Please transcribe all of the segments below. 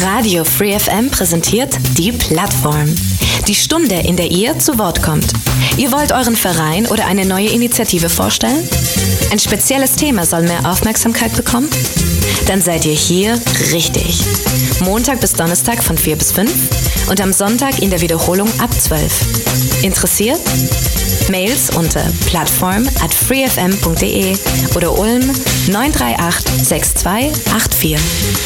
Radio Free FM präsentiert die Plattform. Die Stunde, in der ihr zu Wort kommt. Ihr wollt euren Verein oder eine neue Initiative vorstellen? Ein spezielles Thema soll mehr Aufmerksamkeit bekommen? Dann seid ihr hier richtig. Montag bis Donnerstag von 4 bis 5 und am Sonntag in der Wiederholung ab 12. Interessiert? Mails unter plattform@freefm.de oder Ulm 938 6284.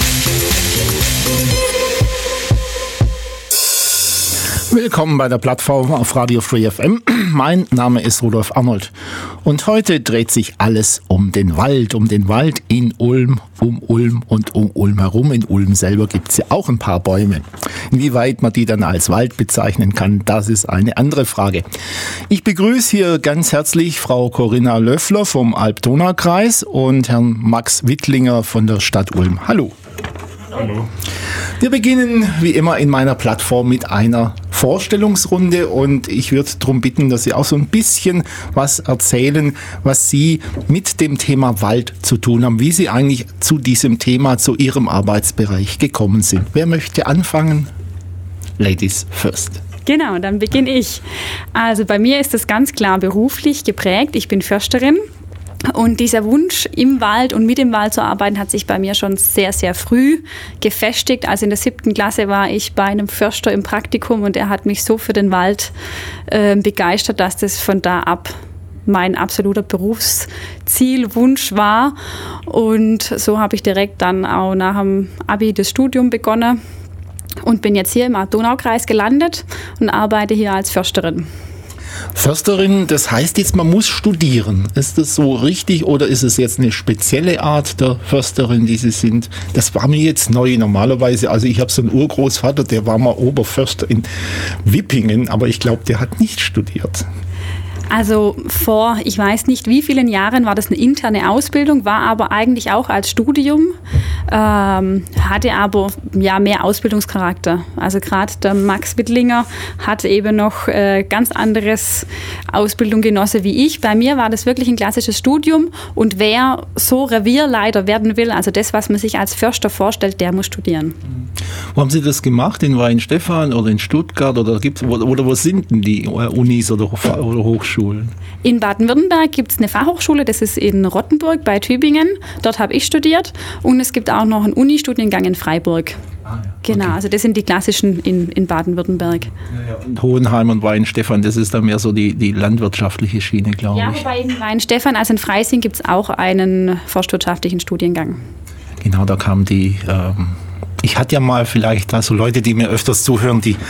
Willkommen bei der Plattform auf Radio Free FM. Mein Name ist Rudolf Arnold und heute dreht sich alles um den Wald in Ulm, um Ulm und um Ulm herum. In Ulm selber gibt es ja auch ein paar Bäume. Inwieweit man die dann als Wald bezeichnen kann, das ist eine andere Frage. Ich begrüße hier ganz herzlich Frau Corinna Löffler vom Alb-Donau-Kreis und Herrn Max Wittlinger von der Stadt Ulm. Hallo. Hallo. Wir beginnen wie immer in meiner Plattform mit einer Vorstellungsrunde und ich würde darum bitten, dass Sie auch so ein bisschen was erzählen, was Sie mit dem Thema Wald zu tun haben, wie Sie eigentlich zu diesem Thema, zu Ihrem Arbeitsbereich gekommen sind. Wer möchte anfangen? Ladies first. Genau, dann beginne ich. Also bei mir ist das ganz klar beruflich geprägt. Ich bin Försterin. Und dieser Wunsch, im Wald und mit dem Wald zu arbeiten, hat sich bei mir schon sehr, sehr früh gefestigt. Also in der 7. Klasse war ich bei einem Förster im Praktikum und er hat mich so für den Wald begeistert, dass das von da ab mein absoluter Berufszielwunsch war. Und so habe ich direkt dann auch nach dem Abi das Studium begonnen und bin jetzt hier im Alb-Donau-Kreis gelandet und arbeite hier als Försterin. Försterin, das heißt jetzt, man muss studieren. Ist das so richtig oder ist es jetzt eine spezielle Art der Försterin, die Sie sind? Das war mir jetzt neu normalerweise. Also ich habe so einen Urgroßvater, der war mal Oberförster in Wippingen, aber ich glaube, der hat nicht studiert. Also vor, ich weiß nicht wie vielen Jahren war das eine interne Ausbildung, war aber eigentlich auch als Studium, hatte aber ja mehr Ausbildungscharakter. Also gerade der Max Wittlinger hat eben noch ganz anderes Ausbildung genossen wie ich. Bei mir war das wirklich ein klassisches Studium und wer so Revierleiter werden will, also das, was man sich als Förster vorstellt, der muss studieren. Wo haben Sie das gemacht? In Weihenstephan oder in Stuttgart oder wo sind denn die Unis oder Hochschulen? In Baden-Württemberg gibt es eine Fachhochschule, das ist in Rottenburg bei Tübingen. Dort habe ich studiert und es gibt auch noch einen Unistudiengang in Freiburg. Ah, ja. Genau, okay. Also das sind die klassischen in Baden-Württemberg. Ja, und Hohenheim und Weihenstephan, das ist dann mehr so die landwirtschaftliche Schiene, glaube ich. Ja, wobei in Weihenstephan, also in Freising, gibt es auch einen forstwirtschaftlichen Studiengang. Genau, da kam die... Ich hatte ja mal vielleicht, also Leute, die mir öfters zuhören, die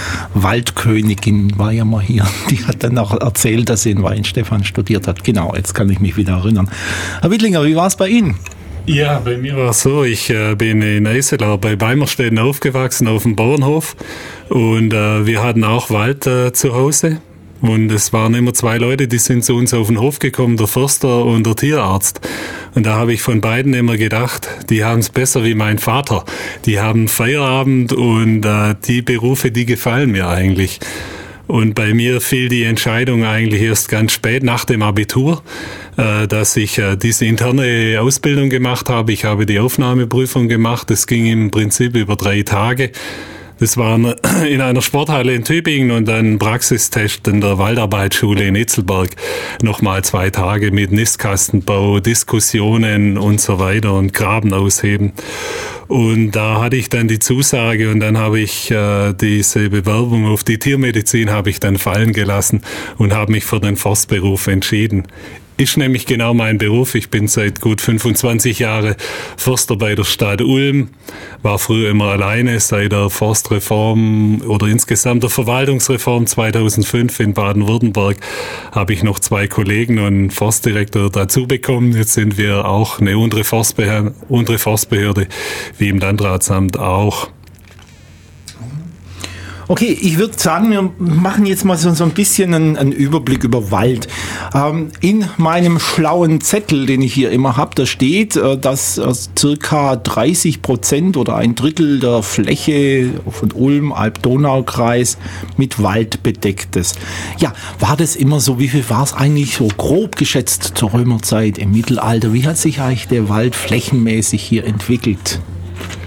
Waldkönigin war ja mal hier. Die hat dann auch erzählt, dass sie in Weihenstephan studiert hat. Genau, jetzt kann ich mich wieder erinnern. Herr Wittlinger, wie war es bei Ihnen? Ja, bei mir war es so, ich bin in Eiselau bei Beimerstetten aufgewachsen, auf dem Bauernhof. Und wir hatten auch Wald zu Hause. Und es waren immer 2 Leute, die sind zu uns auf den Hof gekommen, der Förster und der Tierarzt. Und da habe ich von beiden immer gedacht, die haben es besser wie mein Vater. Die haben Feierabend und die Berufe, die gefallen mir eigentlich. Und bei mir fiel die Entscheidung eigentlich erst ganz spät nach dem Abitur, dass ich diese interne Ausbildung gemacht habe. Ich habe die Aufnahmeprüfung gemacht. Das ging im Prinzip über 3 Tage. Das war in einer Sporthalle in Tübingen und ein Praxistest in der Waldarbeitsschule in Itzelberg. Nochmal 2 Tage mit Nistkastenbau, Diskussionen und so weiter und Graben ausheben. Und da hatte ich dann die Zusage und dann habe ich diese Bewerbung auf die Tiermedizin habe ich dann fallen gelassen und habe mich für den Forstberuf entschieden. Ist nämlich genau mein Beruf. Ich bin seit gut 25 Jahren Förster bei der Stadt Ulm, war früher immer alleine. Seit der Forstreform oder insgesamt der Verwaltungsreform 2005 in Baden-Württemberg habe ich noch 2 Kollegen und einen Forstdirektor dazu bekommen. Jetzt sind wir auch eine untere Forstbehörde, wie im Landratsamt auch. Okay, ich würde sagen, wir machen jetzt mal so ein bisschen einen Überblick über Wald. In meinem schlauen Zettel, den ich hier immer habe, da steht, dass circa 30% oder 1/3 der Fläche von Ulm, Alb-Donau-Kreis mit Wald bedeckt ist. Ja, war das immer so? Wie viel war es eigentlich so grob geschätzt zur Römerzeit, im Mittelalter? Wie hat sich eigentlich der Wald flächenmäßig hier entwickelt?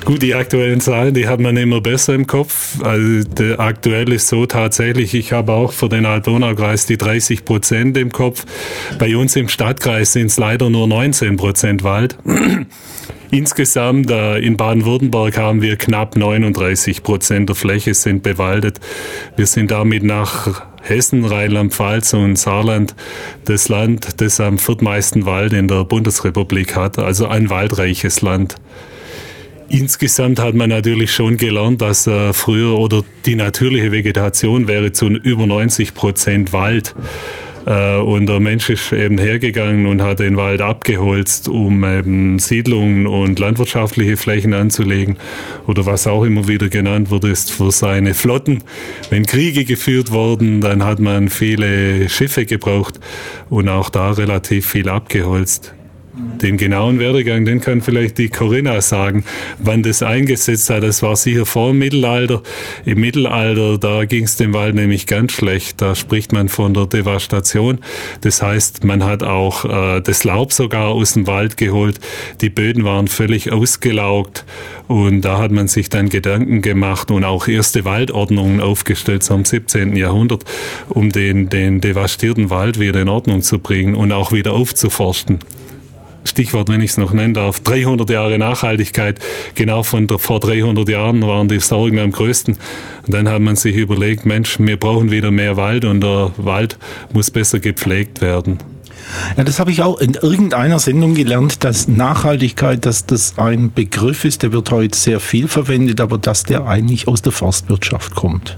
Gut, die aktuellen Zahlen, die hat man immer besser im Kopf. Also aktuell ist so tatsächlich, ich habe auch für den Alt-Donau-Kreis die 30% im Kopf. Bei uns im Stadtkreis sind es leider nur 19% Wald. Insgesamt in Baden-Württemberg haben wir knapp 39% der Fläche sind bewaldet. Wir sind damit nach Hessen, Rheinland-Pfalz und Saarland das Land, das am viertmeisten Wald in der Bundesrepublik hat, also ein waldreiches Land. Insgesamt hat man natürlich schon gelernt, dass früher oder die natürliche Vegetation wäre zu über 90% Wald. Und der Mensch ist eben hergegangen und hat den Wald abgeholzt, um eben Siedlungen und landwirtschaftliche Flächen anzulegen oder was auch immer wieder genannt wird, ist für seine Flotten. Wenn Kriege geführt wurden, dann hat man viele Schiffe gebraucht und auch da relativ viel abgeholzt. Den genauen Werdegang, den kann vielleicht die Corinna sagen, wann das eingesetzt hat. Das war sicher vor dem Mittelalter. Im Mittelalter, da ging es dem Wald nämlich ganz schlecht. Da spricht man von der Devastation. Das heißt, man hat auch das Laub sogar aus dem Wald geholt. Die Böden waren völlig ausgelaugt. Und da hat man sich dann Gedanken gemacht und auch erste Waldordnungen aufgestellt, so im 17. Jahrhundert, um den devastierten Wald wieder in Ordnung zu bringen und auch wieder aufzuforsten. Stichwort, wenn ich es noch nennen darf, 300 Jahre Nachhaltigkeit. Genau vor 300 Jahren waren die Sorgen am größten. Und dann hat man sich überlegt, Mensch, wir brauchen wieder mehr Wald und der Wald muss besser gepflegt werden. Ja, das habe ich auch in irgendeiner Sendung gelernt, dass Nachhaltigkeit, dass das ein Begriff ist, der wird heute sehr viel verwendet, aber dass der eigentlich aus der Forstwirtschaft kommt.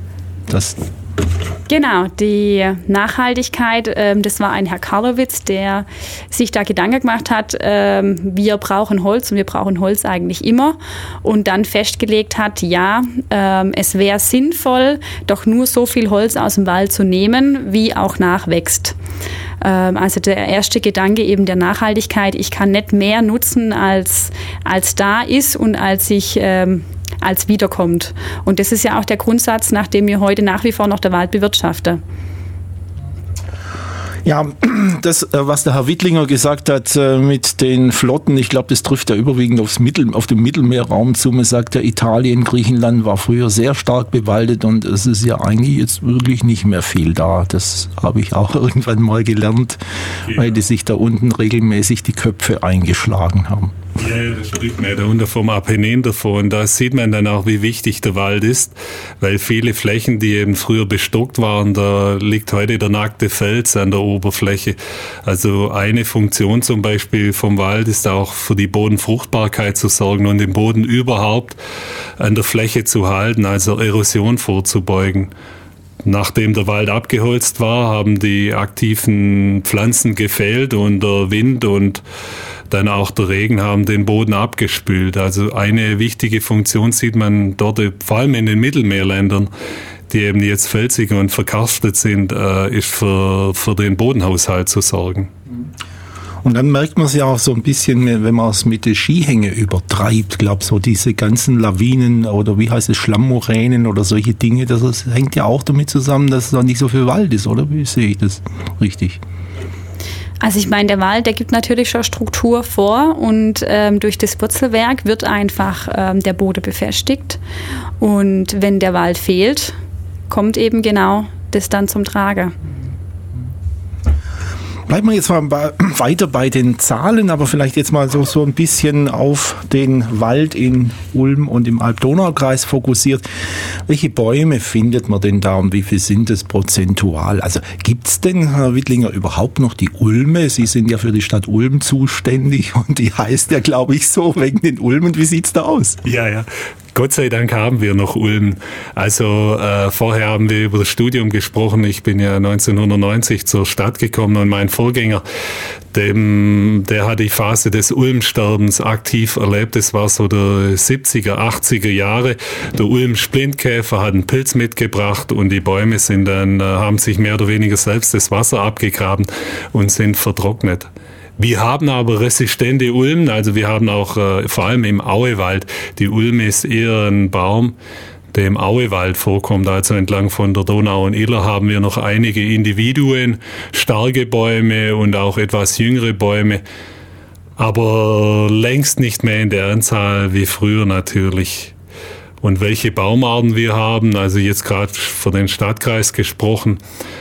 Genau, die Nachhaltigkeit, das war ein Herr Karlowitz, der sich da Gedanken gemacht hat, wir brauchen Holz und wir brauchen Holz eigentlich immer und dann festgelegt hat, ja, es wäre sinnvoll, doch nur so viel Holz aus dem Wald zu nehmen, wie auch nachwächst. Also der erste Gedanke eben der Nachhaltigkeit, ich kann nicht mehr nutzen, als da ist und als wiederkommt. Und das ist ja auch der Grundsatz, nach dem wir heute nach wie vor noch der Wald bewirtschaften. Ja, das, was der Herr Wittlinger gesagt hat mit den Flotten, ich glaube, das trifft ja überwiegend auf den Mittelmeerraum zu. Man sagt ja, Italien, Griechenland war früher sehr stark bewaldet und es ist ja eigentlich jetzt wirklich nicht mehr viel da. Das habe ich auch irgendwann mal gelernt, weil die sich da unten regelmäßig die Köpfe eingeschlagen haben. Ja, das spricht mir da unten vom Apennin davon. Da sieht man dann auch, wie wichtig der Wald ist, weil viele Flächen, die eben früher bestockt waren, da liegt heute der nackte Fels an der Oberfläche. Also eine Funktion zum Beispiel vom Wald ist auch für die Bodenfruchtbarkeit zu sorgen und den Boden überhaupt an der Fläche zu halten, also Erosion vorzubeugen. Nachdem der Wald abgeholzt war, haben die aktiven Pflanzen gefehlt und der Wind und dann auch der Regen haben den Boden abgespült. Also eine wichtige Funktion sieht man dort, vor allem in den Mittelmeerländern, die eben jetzt felsig und verkarstet sind, ist für den Bodenhaushalt zu sorgen. Und dann merkt man es ja auch so ein bisschen, wenn man es mit der Skihänge übertreibt, glaube so diese ganzen Lawinen oder wie heißt es, Schlammmoränen oder solche Dinge, das hängt ja auch damit zusammen, dass da nicht so viel Wald ist, oder? Wie sehe ich das richtig? Also ich meine, der Wald, der gibt natürlich schon Struktur vor und durch das Wurzelwerk wird einfach der Boden befestigt. Und wenn der Wald fehlt, kommt eben genau das dann zum Tragen. Bleiben wir jetzt mal weiter bei den Zahlen, aber vielleicht jetzt mal so ein bisschen auf den Wald in Ulm und im Alb-Donau-Kreis fokussiert. Welche Bäume findet man denn da und wie viel sind es prozentual? Also gibt es denn, Herr Wittlinger, überhaupt noch die Ulme? Sie sind ja für die Stadt Ulm zuständig und die heißt ja, glaube ich, so wegen den Ulmen. Wie sieht's da aus? Ja. Gott sei Dank haben wir noch Ulm. Also vorher haben wir über das Studium gesprochen. Ich bin ja 1990 zur Stadt gekommen und mein Vorgänger, der hat die Phase des Ulmsterbens aktiv erlebt. Das war so der 70er, 80er Jahre. Der Ulm-Splintkäfer hat einen Pilz mitgebracht und die Bäume sind dann, haben sich mehr oder weniger selbst das Wasser abgegraben und sind vertrocknet. Wir haben aber resistente Ulmen, also wir haben auch vor allem im Auewald, die Ulme ist eher ein Baum, der im Auewald vorkommt, also entlang von der Donau und Iller haben wir noch einige Individuen, starke Bäume und auch etwas jüngere Bäume. aber längst nicht mehr in der Anzahl wie früher natürlich. Und welche Baumarten wir haben, also jetzt gerade für den Stadtkreis gesprochen,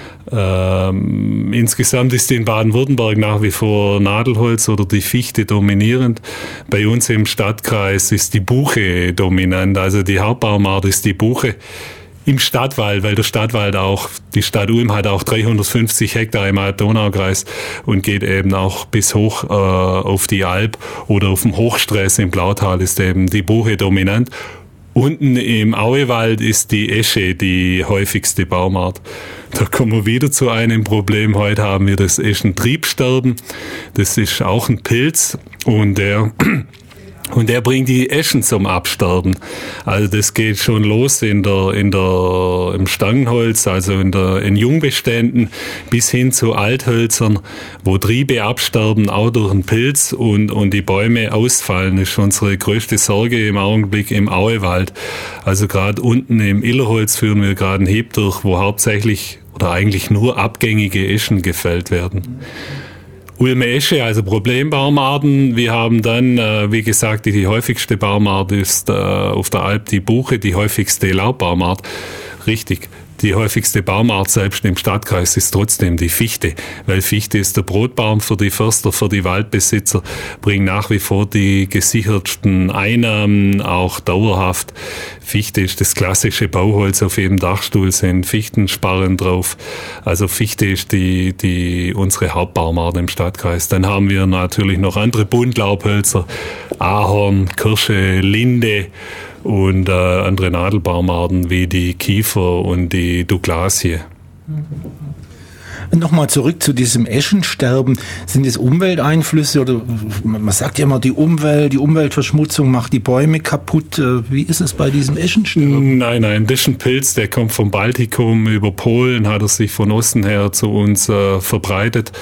insgesamt ist in Baden-Württemberg nach wie vor Nadelholz oder die Fichte dominierend. Bei uns im Stadtkreis ist die Buche dominant, also die Hauptbaumart ist die Buche. Im Stadtwald, weil der Stadtwald auch, die Stadt Ulm hat auch 350 Hektar im Alb-Donau-Kreis und geht eben auch bis hoch auf die Alb oder auf dem Hochstress im Blautal ist eben die Buche dominant. Unten im Auewald ist die Esche die häufigste Baumart. Da kommen wir wieder zu einem Problem. Heute haben wir das Eschentriebsterben. Das ist auch ein Pilz und der bringt die Eschen zum Absterben. Also das geht schon los im Stangenholz, also in Jungbeständen bis hin zu Althölzern, wo Triebe absterben, auch durch einen Pilz und die Bäume ausfallen. Das ist unsere größte Sorge im Augenblick im Auewald. Also gerade unten im Illerholz führen wir gerade einen Hieb durch, wo hauptsächlich oder eigentlich nur abgängige Eschen gefällt werden. Ulme Esche, also Problembaumarten. Wir haben dann, wie gesagt, die häufigste Baumart ist auf der Alp die Buche, die häufigste Laubbaumart. Richtig. Die häufigste Baumart selbst im Stadtkreis ist trotzdem die Fichte, weil Fichte ist der Brotbaum für die Förster, für die Waldbesitzer, bringt nach wie vor die gesichertsten Einnahmen, auch dauerhaft. Fichte ist das klassische Bauholz, auf jedem Dachstuhl sind Fichtensparren drauf. Also Fichte ist unsere Hauptbaumart im Stadtkreis. Dann haben wir natürlich noch andere Buntlaubhölzer, Ahorn, Kirsche, Linde, und andere Nadelbaumarten wie die Kiefer und die Douglasie. Nochmal zurück zu diesem Eschensterben. Sind es Umwelteinflüsse oder man sagt ja immer, die Umweltverschmutzung macht die Bäume kaputt. Wie ist es bei diesem Eschensterben? Nein, das ist ein Pilz, der kommt vom Baltikum über Polen, hat er sich von Osten her zu uns verbreitet.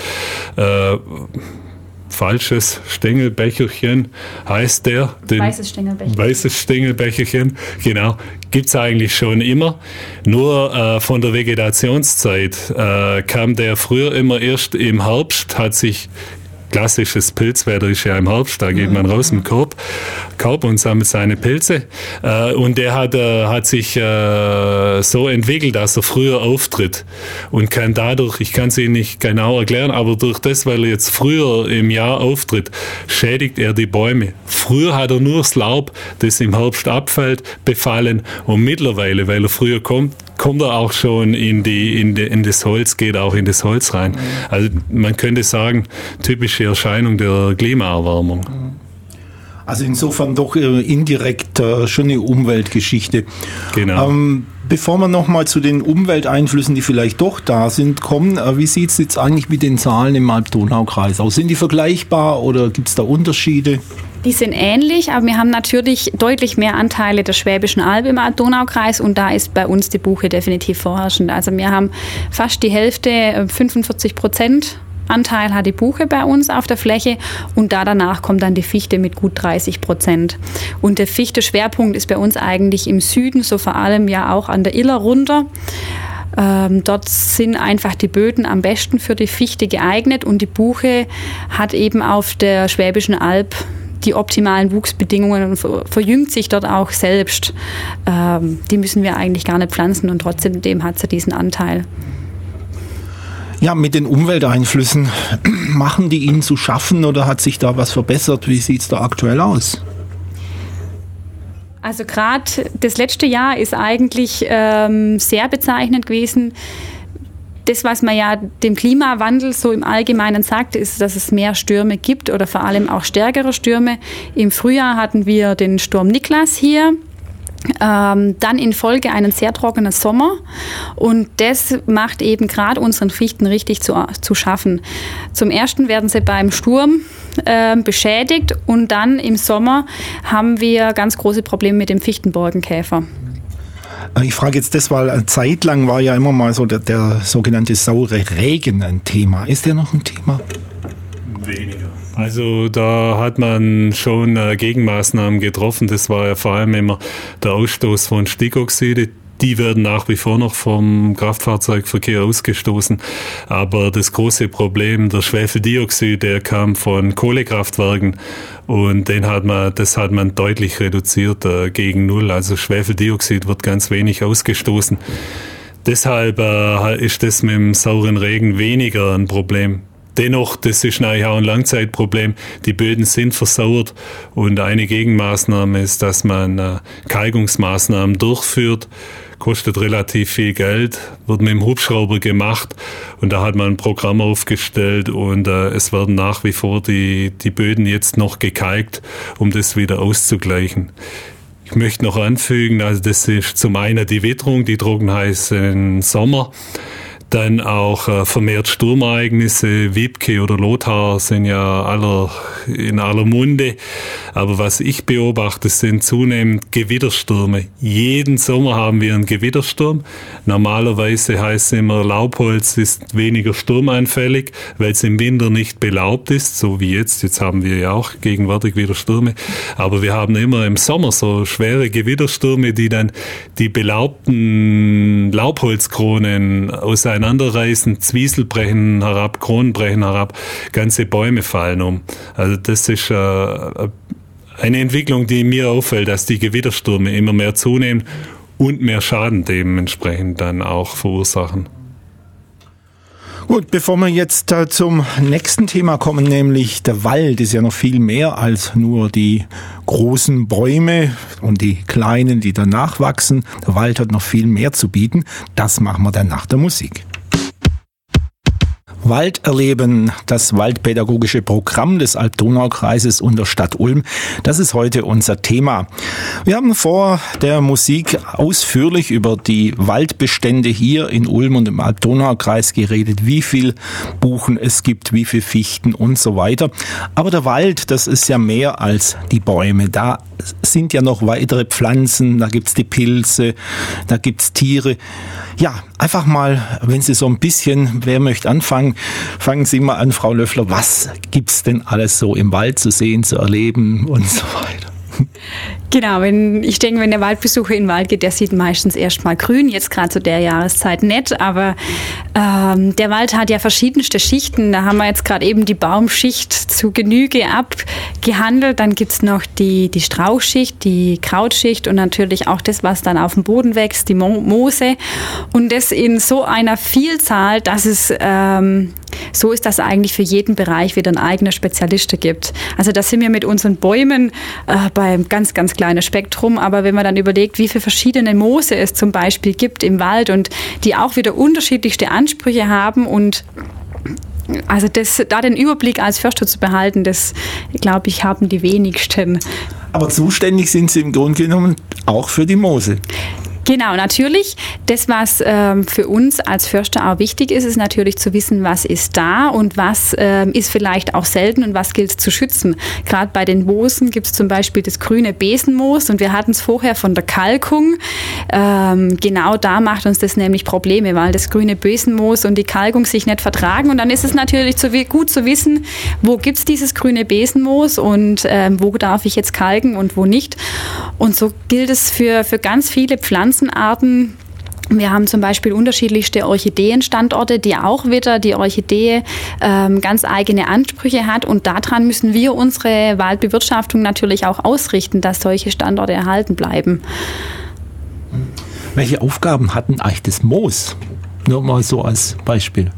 Falsches Stängelbecherchen heißt der. Weißes Stängelbecherchen. Weißes Stängelbecherchen, genau. Gibt's eigentlich schon immer. Nur von der Vegetationszeit kam der früher immer erst im Herbst, hat sich klassisches Pilzwetter ist ja im Herbst, da geht man raus im Korb und sammelt seine Pilze. Und der hat sich so entwickelt, dass er früher auftritt und kann dadurch, ich kann es Ihnen nicht genau erklären, aber durch das, weil er jetzt früher im Jahr auftritt, schädigt er die Bäume. Früher hat er nur das Laub, das im Herbst abfällt, befallen und mittlerweile, weil er früher kommt er auch schon in das Holz, geht auch in das Holz rein. Also man könnte sagen, typische Erscheinung der Klimaerwärmung. Also insofern doch indirekt schon eine Umweltgeschichte. Genau. Bevor wir nochmal zu den Umwelteinflüssen, die vielleicht doch da sind, kommen, wie sieht es jetzt eigentlich mit den Zahlen im Alb-Donau-Kreis aus? Sind die vergleichbar oder gibt es da Unterschiede? Die sind ähnlich, aber wir haben natürlich deutlich mehr Anteile der Schwäbischen Alb im Alb-Donau-Kreis und da ist bei uns die Buche definitiv vorherrschend. Also wir haben fast die Hälfte, 45% Anteil hat die Buche bei uns auf der Fläche und danach kommt dann die Fichte mit gut 30%. Und der Fichte-Schwerpunkt ist bei uns eigentlich im Süden, so vor allem ja auch an der Iller runter. Dort sind einfach die Böden am besten für die Fichte geeignet und die Buche hat eben auf der Schwäbischen Alb die optimalen Wuchsbedingungen und verjüngt sich dort auch selbst. Die müssen wir eigentlich gar nicht pflanzen und trotzdem hat sie diesen Anteil. Ja, mit den Umwelteinflüssen, machen die Ihnen zu schaffen oder hat sich da was verbessert? Wie sieht es da aktuell aus? Also gerade das letzte Jahr ist eigentlich sehr bezeichnend gewesen. Das, was man ja dem Klimawandel so im Allgemeinen sagt, ist, dass es mehr Stürme gibt oder vor allem auch stärkere Stürme. Im Frühjahr hatten wir den Sturm Niklas hier. Dann in Folge einen sehr trockenen Sommer und das macht eben gerade unseren Fichten richtig zu schaffen. Zum Ersten werden sie beim Sturm beschädigt und dann im Sommer haben wir ganz große Probleme mit dem Fichtenborkenkäfer. Ich frage jetzt das, weil eine Zeit lang war ja immer mal so der sogenannte saure Regen ein Thema. Ist der noch ein Thema? Weniger. Also da hat man schon Gegenmaßnahmen getroffen. Das war ja vor allem immer der Ausstoß von Stickoxide. Die werden nach wie vor noch vom Kraftfahrzeugverkehr ausgestoßen. Aber das große Problem, der Schwefeldioxid, der kam von Kohlekraftwerken und das hat man deutlich reduziert gegen Null. Also Schwefeldioxid wird ganz wenig ausgestoßen. Deshalb ist das mit dem sauren Regen weniger ein Problem. Dennoch, das ist eigentlich auch ein Langzeitproblem. Die Böden sind versauert und eine Gegenmaßnahme ist, dass man Kalkungsmaßnahmen durchführt. Kostet relativ viel Geld, wird mit dem Hubschrauber gemacht und da hat man ein Programm aufgestellt und es werden nach wie vor die Böden jetzt noch gekalkt, um das wieder auszugleichen. Ich möchte noch anfügen, also das ist zum einen die Witterung, die Trockenheit im Sommer. Dann auch vermehrt Sturmereignisse, Wiebke oder Lothar sind ja in aller Munde. Aber was ich beobachte, sind zunehmend Gewitterstürme. Jeden Sommer haben wir einen Gewittersturm. Normalerweise heißt es immer, Laubholz ist weniger sturmanfällig, weil es im Winter nicht belaubt ist, so wie jetzt. Jetzt haben wir ja auch gegenwärtig wieder Stürme. Aber wir haben immer im Sommer so schwere Gewitterstürme, die dann die belaubten Laubholzkronen auseinanderreißen, Zwiesel brechen herab, Kronen brechen herab, ganze Bäume fallen um. Also das ist eine Entwicklung, die mir auffällt, dass die Gewitterstürme immer mehr zunehmen und mehr Schaden dementsprechend dann auch verursachen. Gut, bevor wir jetzt zum nächsten Thema kommen, nämlich der Wald ist ja noch viel mehr als nur die großen Bäume und die kleinen, die danach wachsen. Der Wald hat noch viel mehr zu bieten. Das machen wir dann nach der Musik. Wald erleben, das waldpädagogische Programm des Alb-Donau-Kreises und der Stadt Ulm. Das ist heute unser Thema. Wir haben vor der Musik ausführlich über die Waldbestände hier in Ulm und im Alb-Donau-Kreis geredet, wie viel Buchen es gibt, wie viel Fichten und so weiter. Aber der Wald, das ist ja mehr als die Bäume. Da sind ja noch weitere Pflanzen, da gibt's die Pilze, da gibt's Tiere. Ja, einfach mal, wenn Sie so ein bisschen, wer möchte anfangen, fangen Sie mal an, Frau Löffler, was gibt's denn alles so im Wald zu sehen, zu erleben und so weiter? Genau, ich denke, wenn der Waldbesucher in den Wald geht, der sieht meistens erstmal grün, jetzt gerade zu der Jahreszeit nicht, aber der Wald hat ja verschiedenste Schichten, da haben wir jetzt gerade eben die Baumschicht zu Genüge abgehandelt, dann gibt's noch die Strauchschicht, die Krautschicht und natürlich auch das, was dann auf dem Boden wächst, die Moose und das in so einer Vielzahl, dass es so ist, dass es eigentlich für jeden Bereich wieder ein eigener Spezialist gibt. Also da sind wir mit unseren Bäumen beim ganz, ganz kleinen Spektrum, aber wenn man dann überlegt, wie viele verschiedene Moose es zum Beispiel gibt im Wald und die auch wieder unterschiedlichste Ansprüche haben und also da den Überblick als Förster zu behalten, das, glaube ich, haben die wenigsten. Aber zuständig sind Sie im Grunde genommen auch für die Moose. Genau, natürlich. Das, was für uns als Förster auch wichtig ist, ist natürlich zu wissen, was ist da und was ist vielleicht auch selten und was gilt zu schützen. Gerade bei den Moosen gibt es zum Beispiel das grüne Besenmoos und wir hatten es vorher von der Kalkung. Genau da macht uns das nämlich Probleme, weil das grüne Besenmoos und die Kalkung sich nicht vertragen und dann ist es natürlich gut zu wissen, wo gibt es dieses grüne Besenmoos und wo darf ich jetzt kalken und wo nicht. Und so gilt es für ganz viele Pflanzenarten. Wir haben zum Beispiel unterschiedlichste Orchideenstandorte, die auch wieder die Orchidee ganz eigene Ansprüche hat und daran müssen wir unsere Waldbewirtschaftung natürlich auch ausrichten, dass solche Standorte erhalten bleiben. Welche Aufgaben hat denn eigentlich das Moos? Nur mal so als Beispiel.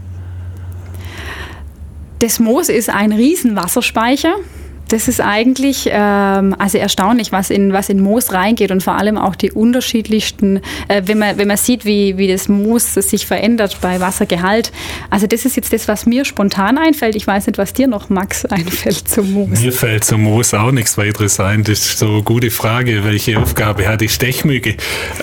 Das Moos ist ein Riesenwasserspeicher. Das ist eigentlich also erstaunlich, was in Moos reingeht und vor allem auch die unterschiedlichsten, wenn man sieht, wie das Moos sich verändert bei Wassergehalt. Also das ist jetzt das, was mir spontan einfällt. Ich weiß nicht, was dir noch, Max, einfällt zum Moos. Mir fällt zum Moos auch nichts weiteres ein. Das ist so eine gute Frage, welche Aufgabe hat die Stechmücke.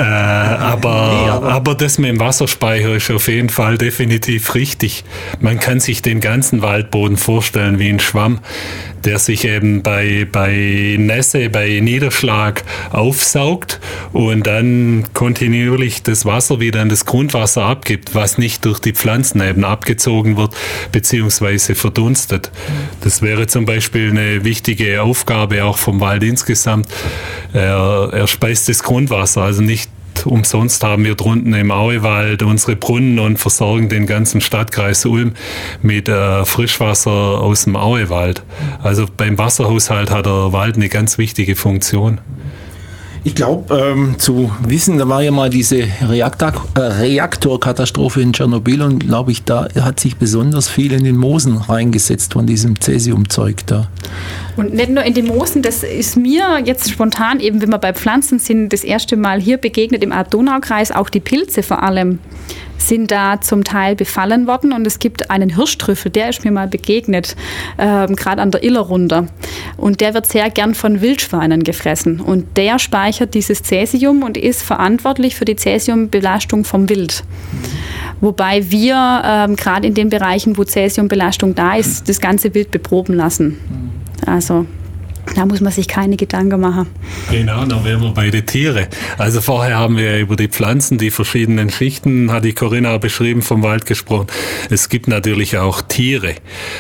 Aber das mit dem Wasserspeicher ist auf jeden Fall definitiv richtig. Man kann sich den ganzen Waldboden vorstellen wie ein Schwamm, der sich eben bei Nässe, bei Niederschlag aufsaugt und dann kontinuierlich das Wasser wieder an das Grundwasser abgibt, was nicht durch die Pflanzen eben abgezogen wird bzw. verdunstet. Das wäre zum Beispiel eine wichtige Aufgabe auch vom Wald insgesamt. Er speist das Grundwasser, also nicht nicht umsonst haben wir drunten im Auewald unsere Brunnen und versorgen den ganzen Stadtkreis Ulm mit Frischwasser aus dem Auewald. Also beim Wasserhaushalt hat der Wald eine ganz wichtige Funktion. Ich glaube, zu wissen, da war ja mal diese Reaktorkatastrophe in Tschernobyl und glaube ich, da hat sich besonders viel in den Moosen reingesetzt von diesem Cäsiumzeug da. Und nicht nur in den Moosen, das ist mir jetzt spontan, eben wenn wir bei Pflanzen sind, das erste Mal hier begegnet im Alb-Donau-Kreis, auch die Pilze vor allem sind da zum Teil befallen worden und es gibt einen Hirschtrüffel, der ist mir mal begegnet, gerade an der Iller runter. Und der wird sehr gern von Wildschweinen gefressen und der speichert dieses Cäsium und ist verantwortlich für die Cäsiumbelastung vom Wild. Wobei wir gerade in den Bereichen, wo Cäsiumbelastung da ist, das ganze Wild beproben lassen. Also da muss man sich keine Gedanken machen. Genau, dann wären wir bei den Tieren. Also vorher haben wir über die Pflanzen, die verschiedenen Schichten, hat die Corinna beschrieben, vom Wald gesprochen. Es gibt natürlich auch Tiere.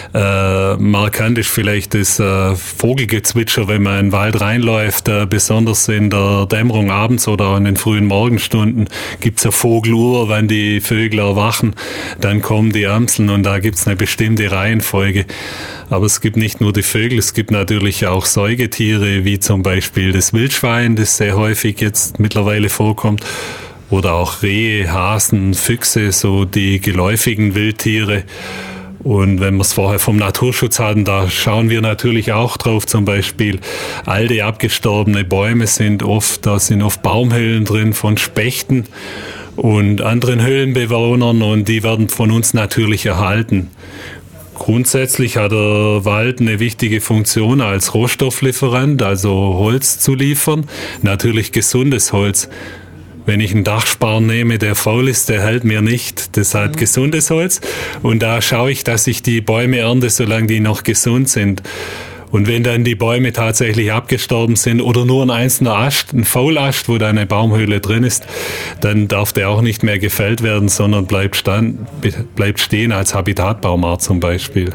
Markant ist vielleicht das Vogelgezwitscher, wenn man in den Wald reinläuft, besonders in der Dämmerung abends oder in den frühen Morgenstunden gibt es eine Vogeluhr, wenn die Vögel erwachen, dann kommen die Amseln und da gibt es eine bestimmte Reihenfolge. Aber es gibt nicht nur die Vögel, es gibt natürlich auch Säugetiere, wie zum Beispiel das Wildschwein, das sehr häufig jetzt mittlerweile vorkommt. Oder auch Rehe, Hasen, Füchse, so die geläufigen Wildtiere. Und wenn wir es vorher vom Naturschutz hatten, da schauen wir natürlich auch drauf. Zum Beispiel alte, abgestorbene Bäume da sind oft Baumhöhlen drin von Spechten und anderen Höhlenbewohnern und die werden von uns natürlich erhalten. Grundsätzlich hat der Wald eine wichtige Funktion als Rohstofflieferant, also Holz zu liefern. Natürlich gesundes Holz. Wenn ich einen Dachsparren nehme, der faul ist, der hält mir nicht. Deshalb gesundes Holz. Und da schaue ich, dass ich die Bäume ernte, solange die noch gesund sind. Und wenn dann die Bäume tatsächlich abgestorben sind oder nur ein einzelner Ast, ein Faulast, wo da eine Baumhöhle drin ist, dann darf der auch nicht mehr gefällt werden, sondern bleibt stehen als Habitatbaumart zum Beispiel.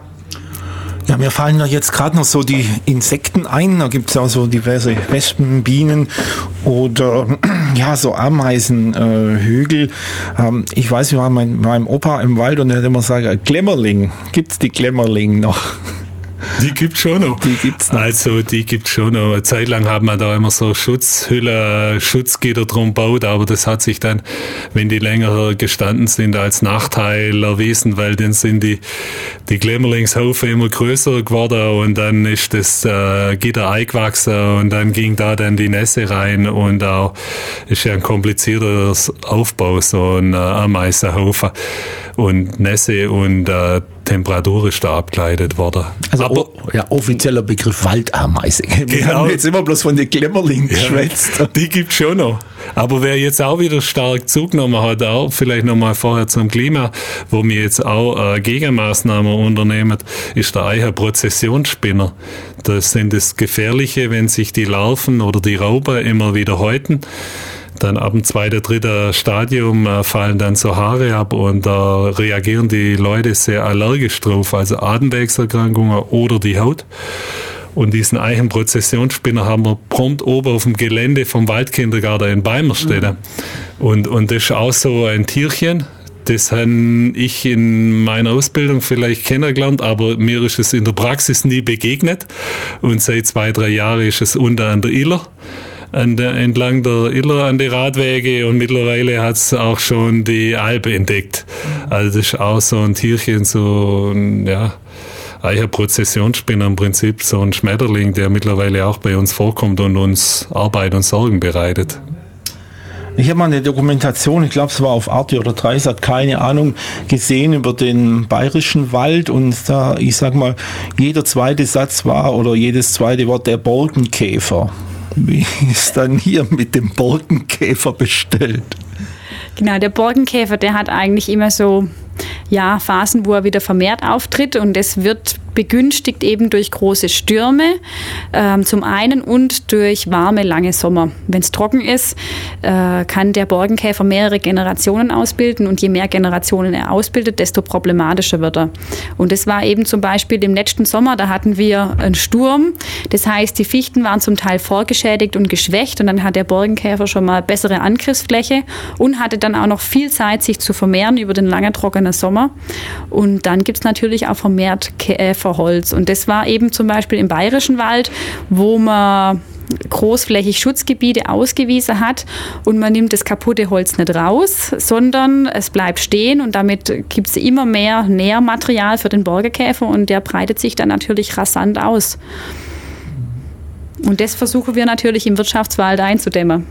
Ja, mir fallen da jetzt gerade noch so die Insekten ein. Da gibt es auch so diverse Wespen, Bienen oder ja, so Ameisenhügel. Ich weiß, wir waren mit meinem Opa im Wald und er hat immer gesagt, Klemmerling. Gibt's die Klemmerling noch? Die gibt's schon noch. Die gibt's noch. Also, die gibt's schon noch. Eine Zeit lang hat man da immer so Schutzgitter drum gebaut, aber das hat sich dann, wenn die länger gestanden sind, als Nachteil erwiesen, weil dann sind die Klemmerlingshaufen immer größer geworden und dann ist das Gitter eingewachsen und dann ging da dann die Nässe rein und auch ist ja ein komplizierter Aufbau, so ein Ameisenhaufen und Nässe und Temperatur ist da abgeleitet worden. Also offizieller Begriff Waldameise. Wir haben jetzt immer bloß von den Klemmerlingen geschwätzt. Ja, die gibt es schon noch. Aber wer jetzt auch wieder stark zugenommen hat, auch vielleicht nochmal vorher zum Klima, wo wir jetzt auch Gegenmaßnahmen unternehmen, ist der Eicherprozessionsspinner. Das sind das Gefährliche, wenn sich die Larven oder die Raupen immer wieder häuten. Dann ab dem 2., 3. Stadium fallen dann so Haare ab und da reagieren die Leute sehr allergisch drauf, also Atemwegserkrankungen oder die Haut. Und diesen Eichenprozessionsspinner haben wir prompt oben auf dem Gelände vom Waldkindergarten in Beimerstedt. Und das ist auch so ein Tierchen. Das habe ich in meiner Ausbildung vielleicht kennengelernt, aber mir ist es in der Praxis nie begegnet. Und seit 2, 3 Jahren ist es unten an der Iller. Entlang der Iller an die Radwege und mittlerweile hat es auch schon die Alp entdeckt. Also das ist auch so ein Tierchen, so ein Eicherprozessionsspinner im Prinzip, so ein Schmetterling, der mittlerweile auch bei uns vorkommt und uns Arbeit und Sorgen bereitet. Ich habe mal eine Dokumentation, ich glaube es war auf Arte oder Dreisat, keine Ahnung, gesehen über den bayerischen Wald und da, ich sag mal, jeder zweite Satz war oder jedes zweite Wort der Borkenkäfer. Wie ist dann hier mit dem Borkenkäfer bestellt? Genau, der Borkenkäfer, der hat eigentlich immer so Phasen, wo er wieder vermehrt auftritt und es wird begünstigt eben durch große Stürme zum einen und durch warme, lange Sommer. Wenn es trocken ist, kann der Borkenkäfer mehrere Generationen ausbilden und je mehr Generationen er ausbildet, desto problematischer wird er. Und das war eben zum Beispiel im letzten Sommer, da hatten wir einen Sturm. Das heißt, die Fichten waren zum Teil vorgeschädigt und geschwächt und dann hat der Borkenkäfer schon mal bessere Angriffsfläche und hatte dann auch noch viel Zeit, sich zu vermehren über den langen, trockenen Sommer. Und dann gibt es natürlich auch vermehrt Käferholz. Und das war eben zum Beispiel im Bayerischen Wald, wo man großflächig Schutzgebiete ausgewiesen hat und man nimmt das kaputte Holz nicht raus, sondern es bleibt stehen und damit gibt es immer mehr Nährmaterial für den Borkenkäfer und der breitet sich dann natürlich rasant aus. Und das versuchen wir natürlich im Wirtschaftswald einzudämmen.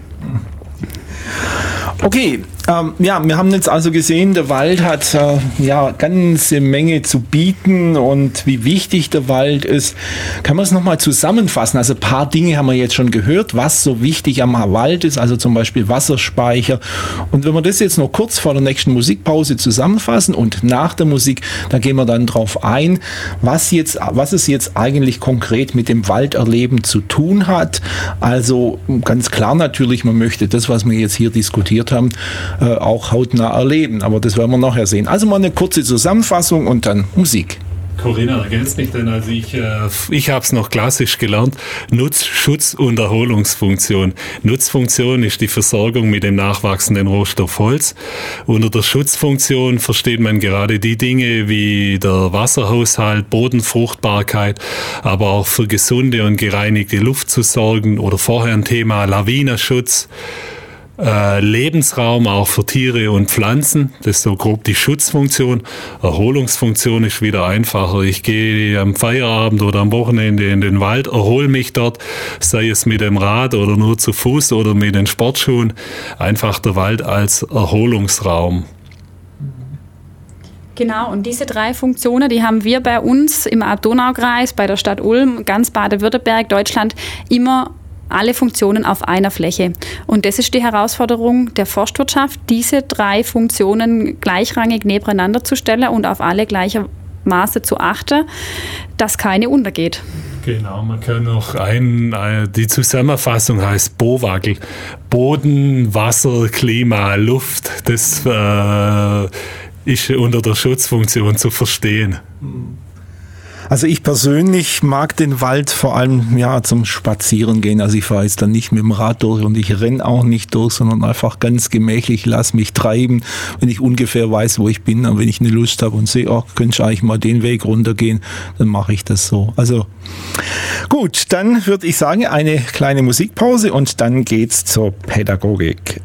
Okay, wir haben jetzt also gesehen, der Wald hat ganze Menge zu bieten und wie wichtig der Wald ist. Kann man es nochmal zusammenfassen? Also ein paar Dinge haben wir jetzt schon gehört, was so wichtig am Wald ist, also zum Beispiel Wasserspeicher. Und wenn wir das jetzt noch kurz vor der nächsten Musikpause zusammenfassen und nach der Musik, da gehen wir dann drauf ein, was es jetzt eigentlich konkret mit dem Walderleben zu tun hat. Also ganz klar natürlich, man möchte das, was wir jetzt hier diskutiert haben, auch hautnah erleben. Aber das werden wir nachher sehen. Also mal eine kurze Zusammenfassung und dann Musik. Corinna, ergänzt mich denn, also ich habe es noch klassisch gelernt, Nutz-, Schutz- und Erholungsfunktion. Nutzfunktion ist die Versorgung mit dem nachwachsenden Rohstoff Holz. Unter der Schutzfunktion versteht man gerade die Dinge wie der Wasserhaushalt, Bodenfruchtbarkeit, aber auch für gesunde und gereinigte Luft zu sorgen oder vorher ein Thema Lawinenschutz. Lebensraum auch für Tiere und Pflanzen, das ist so grob die Schutzfunktion. Erholungsfunktion ist wieder einfacher. Ich gehe am Feierabend oder am Wochenende in den Wald, erhole mich dort, sei es mit dem Rad oder nur zu Fuß oder mit den Sportschuhen. Einfach der Wald als Erholungsraum. Genau, und diese 3 Funktionen, die haben wir bei uns im Alb-Donau-Kreis, bei der Stadt Ulm, ganz Baden-Württemberg, Deutschland, immer alle Funktionen auf einer Fläche. Und das ist die Herausforderung der Forstwirtschaft, diese 3 Funktionen gleichrangig nebeneinander zu stellen und auf alle gleichermaßen zu achten, dass keine untergeht. Genau, man kann noch die Zusammenfassung heißt BOWAGL. Boden, Wasser, Klima, Luft. Das ist unter der Schutzfunktion zu verstehen. Also ich persönlich mag den Wald vor allem zum Spazieren gehen. Also ich fahre jetzt dann nicht mit dem Rad durch und ich renne auch nicht durch, sondern einfach ganz gemächlich, lass mich treiben, wenn ich ungefähr weiß, wo ich bin. Und wenn ich eine Lust habe und sehe, könnte ich eigentlich mal den Weg runtergehen, dann mache ich das so. Also gut, dann würde ich sagen, eine kleine Musikpause und dann geht's zur Pädagogik.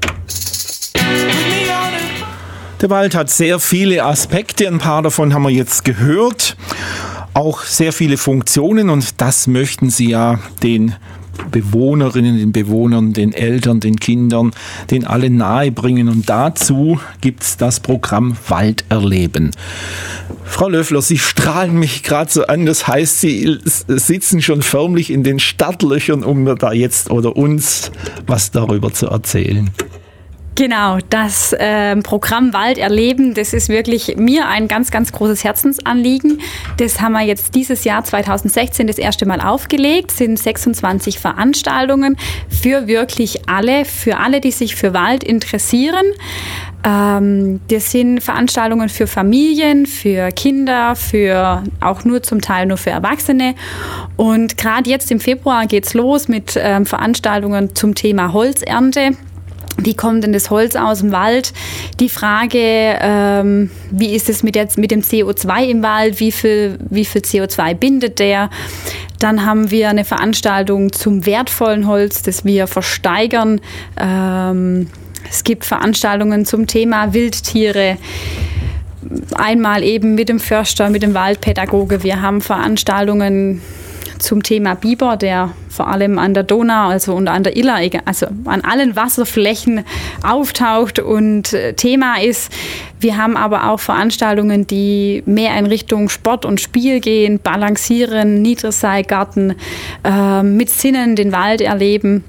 Der Wald hat sehr viele Aspekte, ein paar davon haben wir jetzt gehört. Auch sehr viele Funktionen und das möchten Sie ja den Bewohnerinnen, den Bewohnern, den Eltern, den Kindern, den allen nahebringen. Und dazu gibt's das Programm Walderleben. Frau Löffler, Sie strahlen mich gerade so an. Das heißt, Sie sitzen schon förmlich in den Startlöchern, um mir da jetzt oder uns was darüber zu erzählen. Genau, das Programm Walderleben, das ist wirklich mir ein ganz, ganz großes Herzensanliegen. Das haben wir jetzt dieses Jahr 2016 das erste Mal aufgelegt, sind 26 Veranstaltungen für wirklich alle, die sich für Wald interessieren. Das sind Veranstaltungen für Familien, für Kinder, auch nur zum Teil nur für Erwachsene. Und gerade jetzt im Februar geht's los mit Veranstaltungen zum Thema Holzernte. Wie kommt denn das Holz aus dem Wald? Die Frage, wie ist es mit dem CO2 im Wald? Wie viel CO2 bindet der? Dann haben wir eine Veranstaltung zum wertvollen Holz, das wir versteigern. Es gibt Veranstaltungen zum Thema Wildtiere. Einmal eben mit dem Förster, mit dem Waldpädagoge. Wir haben Veranstaltungen zum Thema Biber, der vor allem an der Donau und an der Iller, also an allen Wasserflächen auftaucht und Thema ist. Wir haben aber auch Veranstaltungen, die mehr in Richtung Sport und Spiel gehen, Balancieren, Niederseilgarten, mit Sinnen den Wald erleben.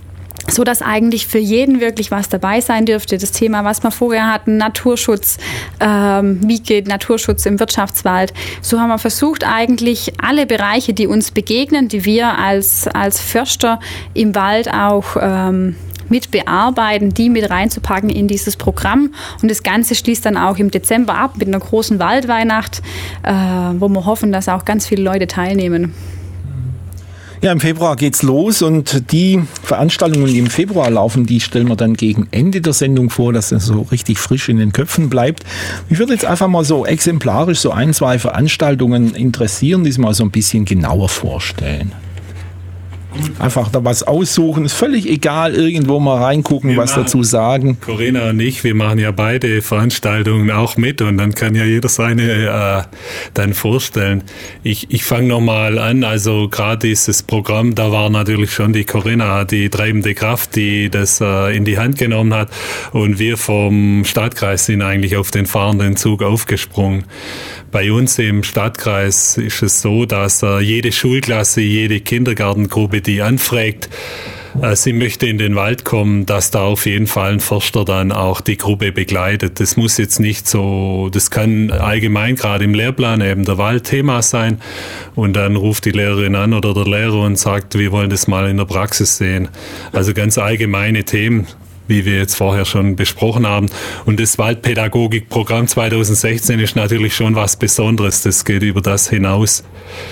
so dass eigentlich für jeden wirklich was dabei sein dürfte. Das Thema, was wir vorher hatten, Naturschutz, wie geht Naturschutz im Wirtschaftswald. So haben wir versucht, eigentlich alle Bereiche, die uns begegnen, die wir als Förster im Wald auch mit bearbeiten, die mit reinzupacken in dieses Programm. Und das Ganze schließt dann auch im Dezember ab mit einer großen Waldweihnacht, wo wir hoffen, dass auch ganz viele Leute teilnehmen. Ja, im Februar geht's los und die Veranstaltungen, die im Februar laufen, die stellen wir dann gegen Ende der Sendung vor, dass das so richtig frisch in den Köpfen bleibt. Ich würde jetzt einfach mal so exemplarisch so 1, 2 Veranstaltungen interessieren, die Sie mal so ein bisschen genauer vorstellen. Einfach da was aussuchen, ist völlig egal, irgendwo mal reingucken, was dazu sagen. Corinna und ich, wir machen ja beide Veranstaltungen auch mit und dann kann ja jeder seine dann vorstellen. Ich fange nochmal an, also gerade dieses Programm, da war natürlich schon die Corinna die treibende Kraft, die das in die Hand genommen hat und wir vom Stadtkreis sind eigentlich auf den fahrenden Zug aufgesprungen. Bei uns im Stadtkreis ist es so, dass jede Schulklasse, jede Kindergartengruppe, die anfragt, sie möchte in den Wald kommen, dass da auf jeden Fall ein Förster dann auch die Gruppe begleitet. Das muss jetzt nicht so, das kann allgemein gerade im Lehrplan eben der Wald Thema sein und dann ruft die Lehrerin an oder der Lehrer und sagt, wir wollen das mal in der Praxis sehen. Also ganz allgemeine Themen, wie wir jetzt vorher schon besprochen haben. Und das Waldpädagogikprogramm 2016 ist natürlich schon was Besonderes. Das geht über das hinaus.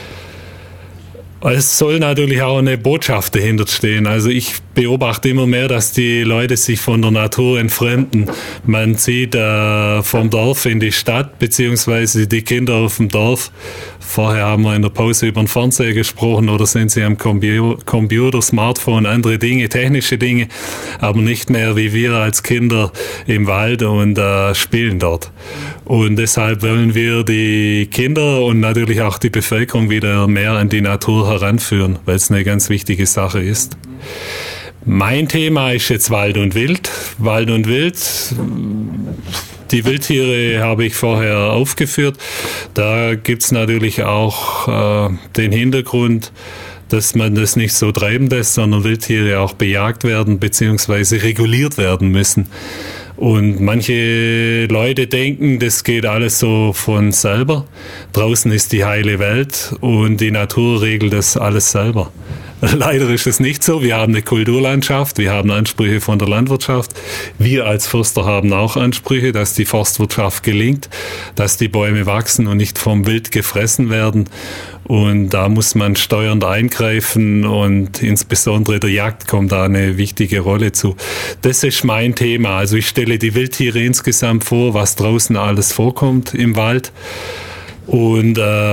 Es soll natürlich auch eine Botschaft dahinter stehen. Also ich beobachte immer mehr, dass die Leute sich von der Natur entfremden. Man zieht vom Dorf in die Stadt, beziehungsweise die Kinder auf dem Dorf. Vorher haben wir in der Pause über den Fernseher gesprochen oder sind sie am Computer, Smartphone, andere Dinge, technische Dinge, aber nicht mehr wie wir als Kinder im Wald und spielen dort. Und deshalb wollen wir die Kinder und natürlich auch die Bevölkerung wieder mehr an die Natur heranführen, weil es eine ganz wichtige Sache ist. Mein Thema ist jetzt Wald und Wild. Wald und Wild, die Wildtiere habe ich vorher aufgeführt. Da gibt es natürlich auch den Hintergrund, dass man das nicht so treiben lässt, sondern Wildtiere auch bejagt werden bzw. reguliert werden müssen. Und manche Leute denken, das geht alles so von selber. Draußen ist die heile Welt und die Natur regelt das alles selber. Leider ist es nicht so. Wir haben eine Kulturlandschaft, wir haben Ansprüche von der Landwirtschaft. Wir als Förster haben auch Ansprüche, dass die Forstwirtschaft gelingt, dass die Bäume wachsen und nicht vom Wild gefressen werden. Und da muss man steuernd eingreifen und insbesondere der Jagd kommt da eine wichtige Rolle zu. Das ist mein Thema. Also ich stelle die Wildtiere insgesamt vor, was draußen alles vorkommt im Wald. Und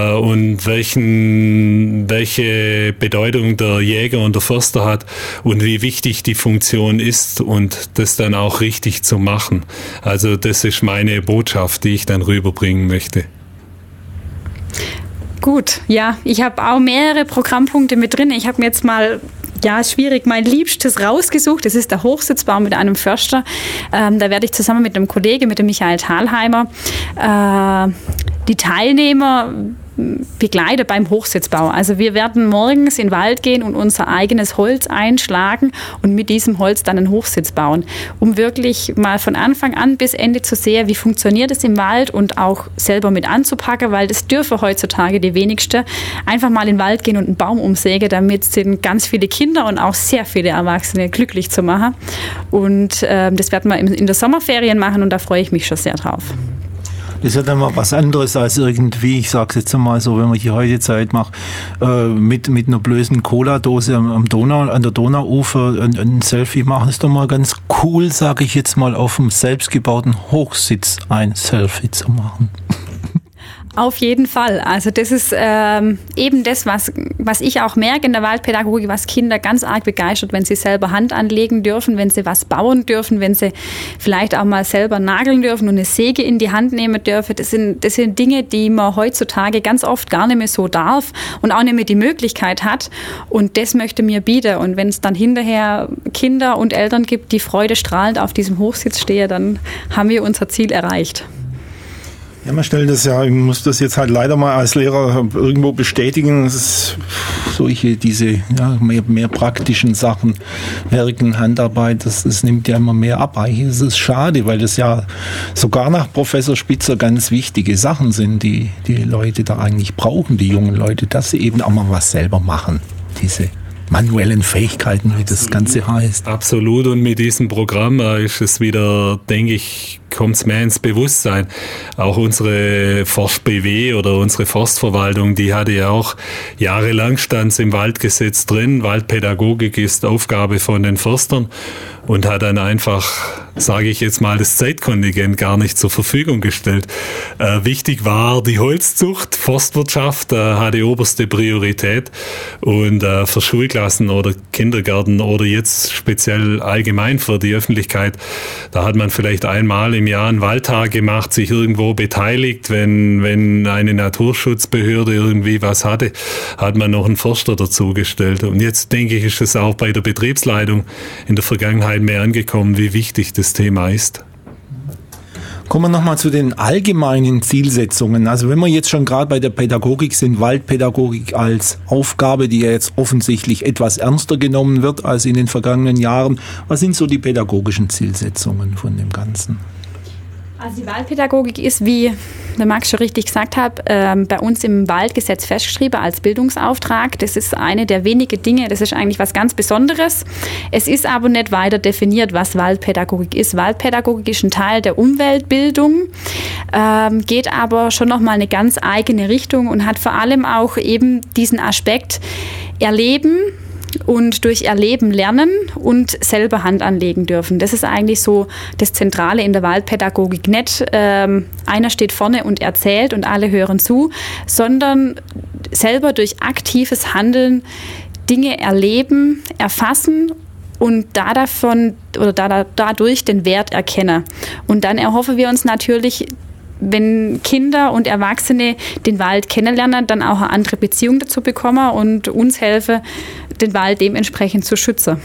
welche Bedeutung der Jäger und der Förster hat und wie wichtig die Funktion ist und das dann auch richtig zu machen. Also das ist meine Botschaft, die ich dann rüberbringen möchte. Gut, ja, ich habe auch mehrere Programmpunkte mit drin. Ich habe mir jetzt mal, ja, schwierig, mein Liebstes rausgesucht. Das ist der Hochsitzbaum mit einem Förster. Da werde ich zusammen mit einem Kollegen, mit dem Michael Thalheimer, die Teilnehmer begleitet beim Hochsitzbau. Also wir werden morgens in den Wald gehen und unser eigenes Holz einschlagen und mit diesem Holz dann einen Hochsitz bauen, um wirklich mal von Anfang an bis Ende zu sehen, wie funktioniert es im Wald und auch selber mit anzupacken, weil das dürfen heutzutage die wenigsten. Einfach mal in den Wald gehen und einen Baum umsägen, damit sind ganz viele Kinder und auch sehr viele Erwachsene glücklich zu machen. Und das werden wir in der Sommerferien machen und da freue ich mich schon sehr drauf. Das ist ja dann mal was anderes als irgendwie, ich sag's jetzt mal so, wenn man die heutige Zeit macht, mit einer blöden Cola-Dose an der Donauufer ein Selfie machen. Das ist doch mal ganz cool, sage ich jetzt mal, auf dem selbstgebauten Hochsitz ein Selfie zu machen. Auf jeden Fall. Also das ist eben das, was ich auch merke in der Waldpädagogik, was Kinder ganz arg begeistert, wenn sie selber Hand anlegen dürfen, wenn sie was bauen dürfen, wenn sie vielleicht auch mal selber nageln dürfen und eine Säge in die Hand nehmen dürfen. Das sind Dinge, die man heutzutage ganz oft gar nicht mehr so darf und auch nicht mehr die Möglichkeit hat. Und das möchte mir bieten. Und wenn es dann hinterher Kinder und Eltern gibt, die freudestrahlend auf diesem Hochsitz stehen, dann haben wir unser Ziel erreicht. Ja, man stellt das ja, ich muss das jetzt halt leider mal als Lehrer irgendwo bestätigen, dass es diese mehr praktischen Sachen, Werken, Handarbeit, das nimmt ja immer mehr ab. Eigentlich ist es schade, weil das ja sogar nach Professor Spitzer ganz wichtige Sachen sind, die Leute da eigentlich brauchen, die jungen Leute, dass sie eben auch mal was selber machen, diese manuellen Fähigkeiten, wie das Ganze heißt. Absolut, und mit diesem Programm ist es wieder, denke ich, kommt es mehr ins Bewusstsein. Auch unsere Forst-BW oder unsere Forstverwaltung, die hatte ja auch jahrelang, stand im Waldgesetz drin, Waldpädagogik ist Aufgabe von den Förstern und hat dann einfach, sage ich jetzt mal, das Zeitkontingent gar nicht zur Verfügung gestellt. Wichtig war die Holzzucht, Forstwirtschaft hatte oberste Priorität und für Schulklassen oder Kindergärten oder jetzt speziell allgemein für die Öffentlichkeit, da hat man vielleicht einmal im Jahr einen Waldtag gemacht, sich irgendwo beteiligt, wenn eine Naturschutzbehörde irgendwie was hatte, hat man noch einen Förster dazugestellt. Und jetzt denke ich, ist es auch bei der Betriebsleitung in der Vergangenheit mehr angekommen, wie wichtig das Thema ist. Kommen wir nochmal zu den allgemeinen Zielsetzungen. Also wenn wir jetzt schon gerade bei der Pädagogik sind, Waldpädagogik als Aufgabe, die ja jetzt offensichtlich etwas ernster genommen wird als in den vergangenen Jahren. Was sind so die pädagogischen Zielsetzungen von dem Ganzen? Also die Waldpädagogik ist, wie der Max schon richtig gesagt hat, bei uns im Waldgesetz festgeschrieben als Bildungsauftrag. Das ist eine der wenigen Dinge, das ist eigentlich was ganz Besonderes. Es ist aber nicht weiter definiert, was Waldpädagogik ist. Waldpädagogik ist ein Teil der Umweltbildung, geht aber schon nochmal eine ganz eigene Richtung und hat vor allem auch eben diesen Aspekt Erleben und durch Erleben lernen und selber Hand anlegen dürfen. Das ist eigentlich so das Zentrale in der Waldpädagogik. Nicht einer steht vorne und erzählt und alle hören zu, sondern selber durch aktives Handeln Dinge erleben, erfassen und dadurch den Wert erkennen. Und dann erhoffen wir uns natürlich, wenn Kinder und Erwachsene den Wald kennenlernen, dann auch eine andere Beziehung dazu bekommen und uns helfen, den Wald dementsprechend zu schützen.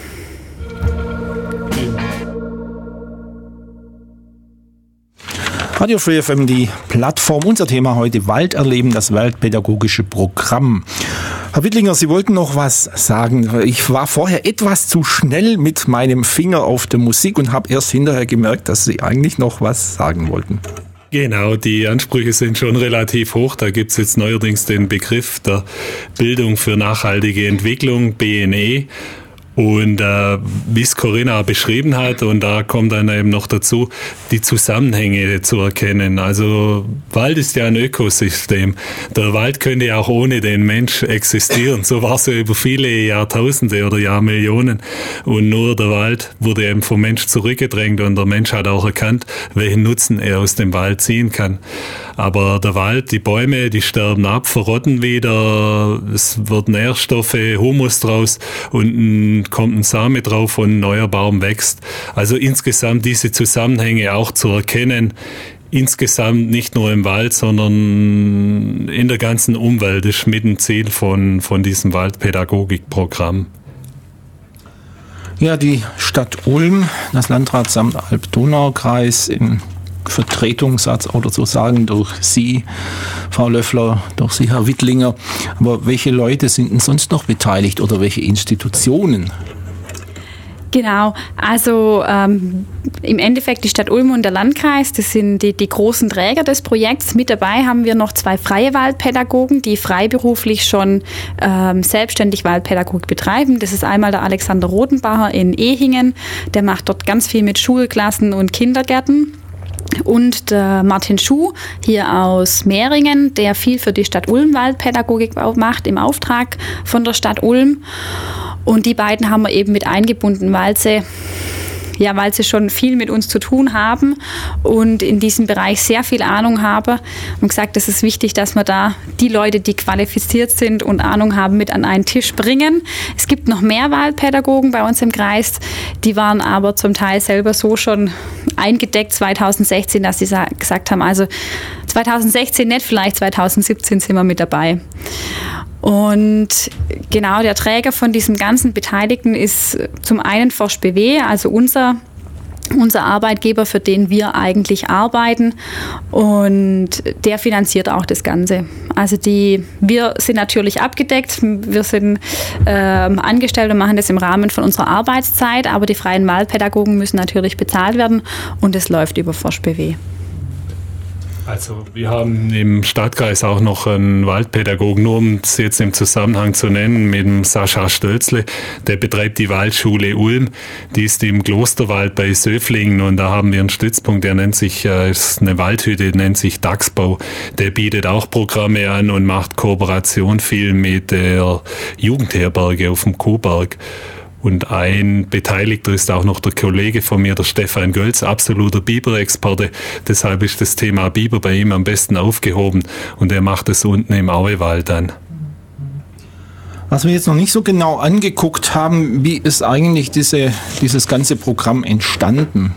Radio Free FM, die Plattform. Unser Thema heute: Wald erleben, das waldpädagogische Programm. Herr Wittlinger, Sie wollten noch was sagen. Ich war vorher etwas zu schnell mit meinem Finger auf der Musik und habe erst hinterher gemerkt, dass Sie eigentlich noch was sagen wollten. Genau, die Ansprüche sind schon relativ hoch. Da gibt es jetzt neuerdings den Begriff der Bildung für nachhaltige Entwicklung, BNE. Und wie es Corinna beschrieben hat, und da kommt dann eben noch dazu, die Zusammenhänge zu erkennen. Also Wald ist ja ein Ökosystem. Der Wald könnte ja auch ohne den Mensch existieren. So war es ja über viele Jahrtausende oder Jahrmillionen. Und nur der Wald wurde eben vom Mensch zurückgedrängt und der Mensch hat auch erkannt, welchen Nutzen er aus dem Wald ziehen kann. Aber der Wald, die Bäume, die sterben ab, verrotten wieder, es wird Nährstoffe, Humus draus und kommt ein Same drauf und ein neuer Baum wächst. Also insgesamt diese Zusammenhänge auch zu erkennen, insgesamt nicht nur im Wald, sondern in der ganzen Umwelt, ist mit ein Ziel von diesem Waldpädagogikprogramm. Ja, die Stadt Ulm, das Landratsamt Alb-Donau-Kreis im Vertretungssatz oder sozusagen durch Sie, Frau Löffler, durch Sie, Herr Wittlinger. Aber welche Leute sind denn sonst noch beteiligt oder welche Institutionen? Genau, also im Endeffekt die Stadt Ulm und der Landkreis, das sind die großen Träger des Projekts. Mit dabei haben wir noch 2 freie Waldpädagogen, die freiberuflich schon selbstständig Waldpädagogik betreiben. Das ist einmal der Alexander Rodenbacher in Ehingen, der macht dort ganz viel mit Schulklassen und Kindergärten. Und der Martin Schuh hier aus Mehringen, der viel für die Stadt Ulm Waldpädagogik macht im Auftrag von der Stadt Ulm. Und die beiden haben wir eben mit eingebunden, weil sie schon viel mit uns zu tun haben und in diesem Bereich sehr viel Ahnung haben. Und gesagt, es ist wichtig, dass wir da die Leute, die qualifiziert sind und Ahnung haben, mit an einen Tisch bringen. Es gibt noch mehr Waldpädagogen bei uns im Kreis, die waren aber zum Teil selber so schon eingedeckt 2016, dass sie gesagt haben, also 2016 nicht, vielleicht 2017 sind wir mit dabei. Und genau, der Träger von diesem ganzen Beteiligten ist zum einen Forst-BW, also unser unser Arbeitgeber, für den wir eigentlich arbeiten, und der finanziert auch das Ganze. Also wir sind natürlich abgedeckt, wir sind Angestellte und machen das im Rahmen von unserer Arbeitszeit, aber die freien Wahlpädagogen müssen natürlich bezahlt werden und es läuft über Forsch BW. Also wir haben im Stadtkreis auch noch einen Waldpädagogen, nur um es jetzt im Zusammenhang zu nennen, mit dem Sascha Stölzle, der betreibt die Waldschule Ulm, die ist im Klosterwald bei Söflingen und da haben wir einen Stützpunkt, der nennt sich, ist eine Waldhütte, nennt sich Dachsbau, der bietet auch Programme an und macht Kooperation viel mit der Jugendherberge auf dem Kuhberg. Und ein Beteiligter ist auch noch der Kollege von mir, der Stefan Gölz, absoluter Biberexperte. Deshalb ist das Thema Biber bei ihm am besten aufgehoben und er macht es unten im Auewald dann. Was wir jetzt noch nicht so genau angeguckt haben, wie ist eigentlich dieses ganze Programm entstanden?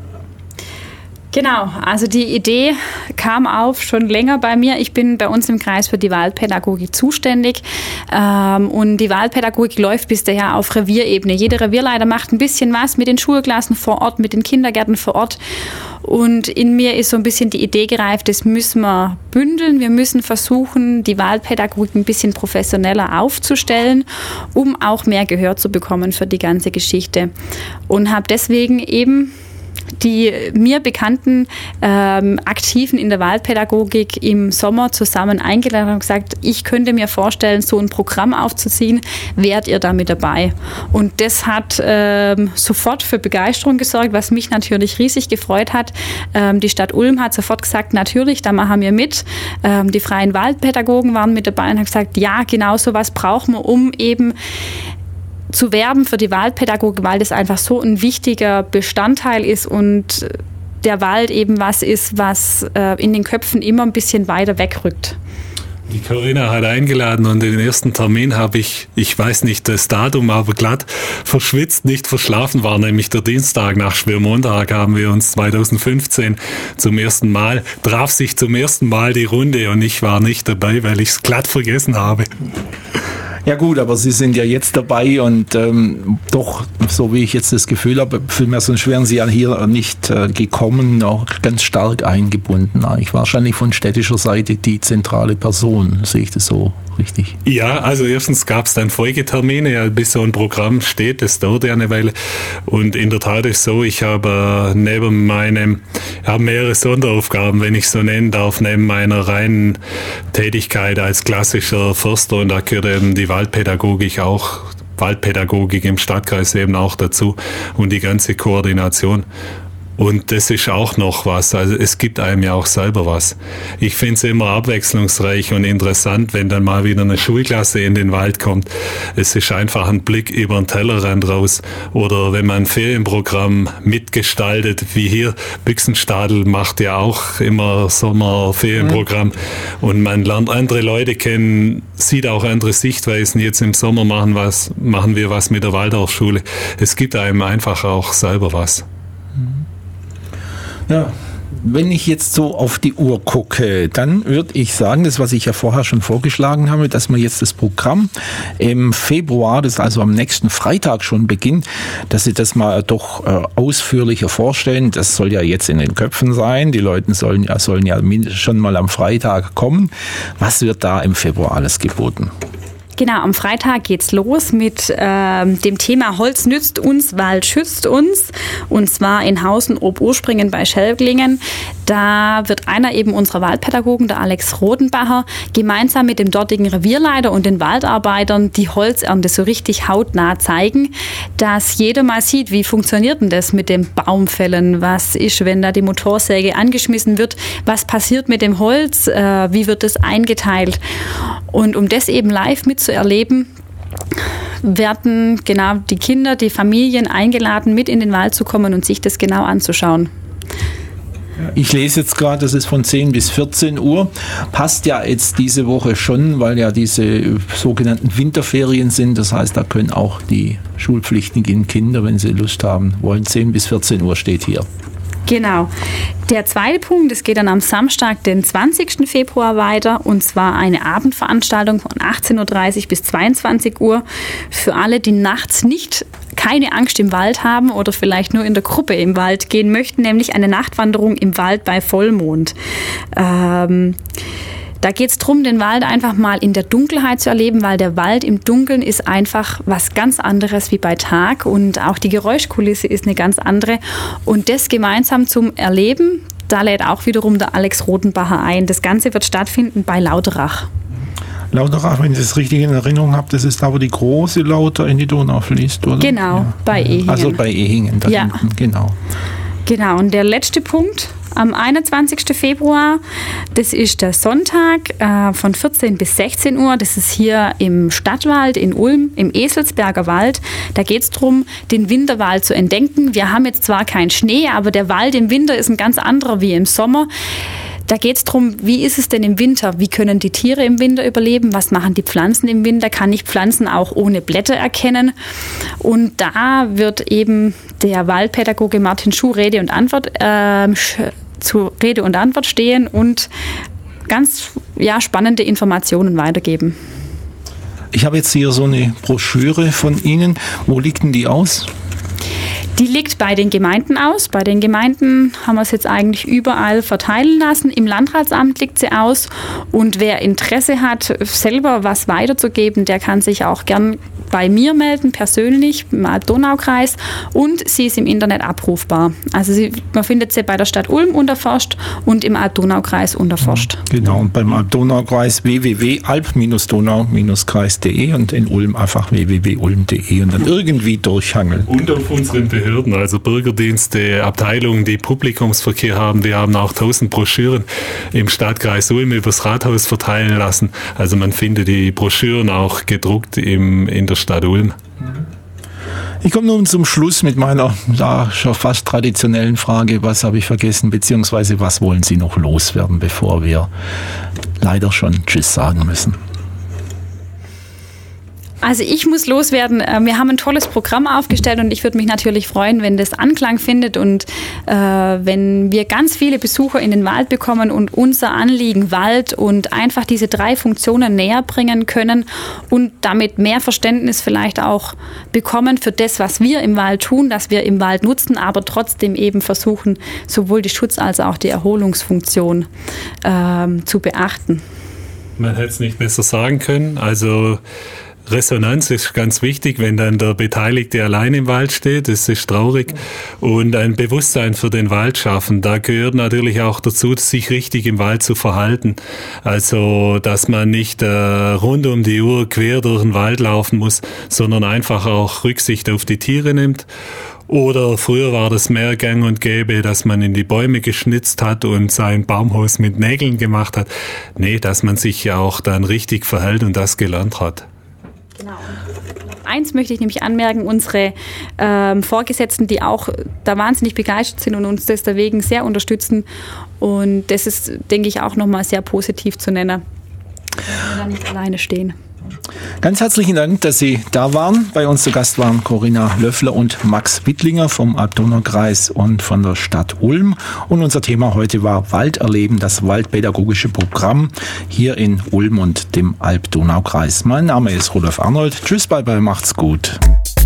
Genau, also die Idee kam auf schon länger bei mir. Ich bin bei uns im Kreis für die Waldpädagogik zuständig und die Waldpädagogik läuft bis daher auf Revierebene. Jeder Revierleiter macht ein bisschen was mit den Schulklassen vor Ort, mit den Kindergärten vor Ort und in mir ist so ein bisschen die Idee gereift, das müssen wir bündeln. Wir müssen versuchen, die Waldpädagogik ein bisschen professioneller aufzustellen, um auch mehr Gehör zu bekommen für die ganze Geschichte und habe deswegen eben die mir bekannten Aktiven in der Waldpädagogik im Sommer zusammen eingeladen und gesagt, ich könnte mir vorstellen, so ein Programm aufzuziehen, wärt ihr da mit dabei? Und das hat sofort für Begeisterung gesorgt, was mich natürlich riesig gefreut hat. Die Stadt Ulm hat sofort gesagt, natürlich, da machen wir mit. Die freien Waldpädagogen waren mit dabei und haben gesagt, ja, genau so was brauchen wir, um eben zu werben für die Waldpädagogik, weil das einfach so ein wichtiger Bestandteil ist und der Wald eben was ist, was in den Köpfen immer ein bisschen weiter wegrückt. Die Corinna hat eingeladen und den ersten Termin habe ich weiß nicht das Datum, aber glatt verschwitzt, nicht verschlafen, war nämlich der Dienstag nach Schwermontag, haben wir uns 2015 traf sich zum ersten Mal die Runde und ich war nicht dabei, weil ich es glatt vergessen habe. Ja gut, aber Sie sind ja jetzt dabei und doch, so wie ich jetzt das Gefühl habe, vielmehr sonst wären Sie ja hier nicht gekommen, auch ganz stark eingebunden. Eigentlich wahrscheinlich von städtischer Seite die zentrale Person, sehe ich das so richtig? Ja, also erstens gab es dann Folgetermine, ja, bis so ein Programm steht, das dauert ja eine Weile und in der Tat ist so, ich habe neben mehrere Sonderaufgaben, wenn ich so nennen darf, neben meiner reinen Tätigkeit als klassischer Förster und da gehört eben die Waldpädagogik im Stadtkreis eben auch dazu und die ganze Koordination. Und das ist auch noch was, also es gibt einem ja auch selber was. Ich finde es immer abwechslungsreich und interessant, wenn dann mal wieder eine Schulklasse in den Wald kommt. Es ist einfach ein Blick über den Tellerrand raus. Oder wenn man ein Ferienprogramm mitgestaltet, wie hier, Büchsenstadel macht ja auch immer Sommerferienprogramm. Und man lernt andere Leute kennen, sieht auch andere Sichtweisen. Jetzt im Sommer machen wir was mit der Waldorfschule. Es gibt einem einfach auch selber was. Ja, wenn ich jetzt so auf die Uhr gucke, dann würde ich sagen, das, was ich ja vorher schon vorgeschlagen habe, dass wir jetzt das Programm im Februar, das also am nächsten Freitag schon beginnt, dass Sie das mal doch ausführlicher vorstellen. Das soll ja jetzt in den Köpfen sein. Die Leute sollen ja schon mal am Freitag kommen. Was wird da im Februar alles geboten? Genau, am Freitag geht's los mit dem Thema Holz nützt uns, Wald schützt uns. Und zwar in Hausen ob Urspringen bei Schelblingen. Da wird einer eben unserer Waldpädagogen, der Alex Rodenbacher, gemeinsam mit dem dortigen Revierleiter und den Waldarbeitern die Holzernte so richtig hautnah zeigen, dass jeder mal sieht, wie funktioniert denn das mit dem Baumfällen? Was ist, wenn da die Motorsäge angeschmissen wird? Was passiert mit dem Holz? Wie wird das eingeteilt? Und um das eben live mitzuerleben, werden genau die Kinder, die Familien eingeladen, mit in den Wald zu kommen und sich das genau anzuschauen. Ich lese jetzt gerade, das ist von 10 bis 14 Uhr. Passt ja jetzt diese Woche schon, weil ja diese sogenannten Winterferien sind. Das heißt, da können auch die schulpflichtigen Kinder, wenn sie Lust haben wollen, 10 bis 14 Uhr steht hier. Genau. Der zweite Punkt, es geht dann am Samstag, den 20. Februar weiter, und zwar eine Abendveranstaltung von 18.30 Uhr bis 22 Uhr für alle, die nachts keine Angst im Wald haben oder vielleicht nur in der Gruppe im Wald gehen möchten, nämlich eine Nachtwanderung im Wald bei Vollmond. Da geht es darum, den Wald einfach mal in der Dunkelheit zu erleben, weil der Wald im Dunkeln ist einfach was ganz anderes wie bei Tag und auch die Geräuschkulisse ist eine ganz andere. Und das gemeinsam zum Erleben, da lädt auch wiederum der Alex Rodenbacher ein. Das Ganze wird stattfinden bei Lauterach. Lauterach, wenn ich das richtig in Erinnerung habe, das ist da, wo die große Lauter in die Donau fließt, oder? Genau, bei Ehingen. Also bei Ehingen, da hinten, genau. Genau, und der letzte Punkt am 21. Februar, das ist der Sonntag von 14 bis 16 Uhr. Das ist hier im Stadtwald in Ulm, im Eselsberger Wald. Da geht es darum, den Winterwald zu entdecken. Wir haben jetzt zwar keinen Schnee, aber der Wald im Winter ist ein ganz anderer wie im Sommer. Da geht es darum, wie ist es denn im Winter? Wie können die Tiere im Winter überleben? Was machen die Pflanzen im Winter? Kann ich Pflanzen auch ohne Blätter erkennen? Und da wird eben der Waldpädagoge Martin Schuh Rede und Antwort stehen und ganz spannende Informationen weitergeben. Ich habe jetzt hier so eine Broschüre von Ihnen. Wo liegt denn die aus? Die liegt bei den Gemeinden aus. Bei den Gemeinden haben wir es jetzt eigentlich überall verteilen lassen. Im Landratsamt liegt sie aus. Und wer Interesse hat, selber was weiterzugeben, der kann sich auch gern bei mir melden, persönlich, im Alb-Donau-Kreis. Und sie ist im Internet abrufbar. Also man findet sie bei der Stadt Ulm unter Forst und im Alb-Donau-Kreis unter Forst. Genau, und beim Alb-Donau-Kreis www.alb-donau-kreis.de und in Ulm einfach www.ulm.de und dann irgendwie durchhangeln. Und auf unseren Behörden, also Bürgerdienste, Abteilungen, die Publikumsverkehr haben. Wir haben auch 1000 Broschüren im Stadtkreis Ulm übers Rathaus verteilen lassen. Also man findet die Broschüren auch gedruckt in der Stadt Ulm. Ich komme nun zum Schluss mit meiner schon fast traditionellen Frage, was habe ich vergessen, beziehungsweise was wollen Sie noch loswerden, bevor wir leider schon Tschüss sagen müssen? Also ich muss loswerden, wir haben ein tolles Programm aufgestellt und ich würde mich natürlich freuen, wenn das Anklang findet und wenn wir ganz viele Besucher in den Wald bekommen und unser Anliegen Wald und einfach diese 3 Funktionen näher bringen können und damit mehr Verständnis vielleicht auch bekommen für das, was wir im Wald tun, dass wir im Wald nutzen, aber trotzdem eben versuchen, sowohl die Schutz- als auch die Erholungsfunktion zu beachten. Man hätte es nicht besser sagen können, also Resonanz ist ganz wichtig, wenn dann der Beteiligte allein im Wald steht, das ist traurig, und ein Bewusstsein für den Wald schaffen. Da gehört natürlich auch dazu, sich richtig im Wald zu verhalten. Also, dass man nicht rund um die Uhr quer durch den Wald laufen muss, sondern einfach auch Rücksicht auf die Tiere nimmt. Oder früher war das mehr gang und gäbe, dass man in die Bäume geschnitzt hat und sein Baumhaus mit Nägeln gemacht hat. Nee, dass man sich ja auch dann richtig verhält und das gelernt hat. Genau. Eins möchte ich nämlich anmerken, unsere Vorgesetzten, die auch da wahnsinnig begeistert sind und uns deswegen sehr unterstützen. Und das ist, denke ich, auch nochmal sehr positiv zu nennen, dass wir da nicht alleine stehen. Ganz herzlichen Dank, dass Sie da waren. Bei uns zu Gast waren Corinna Löffler und Max Wittlinger vom Alb-Donau-Kreis und von der Stadt Ulm. Und unser Thema heute war Walderleben, das waldpädagogische Programm hier in Ulm und dem Alb-Donau-Kreis. Mein Name ist Rudolf Arnold. Tschüss, bye bye, macht's gut.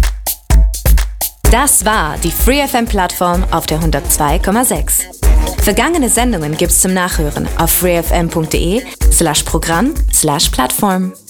Das war die FreeFM-Plattform auf der 102,6. Vergangene Sendungen gibt's zum Nachhören auf freefm.de/Programm/Plattform.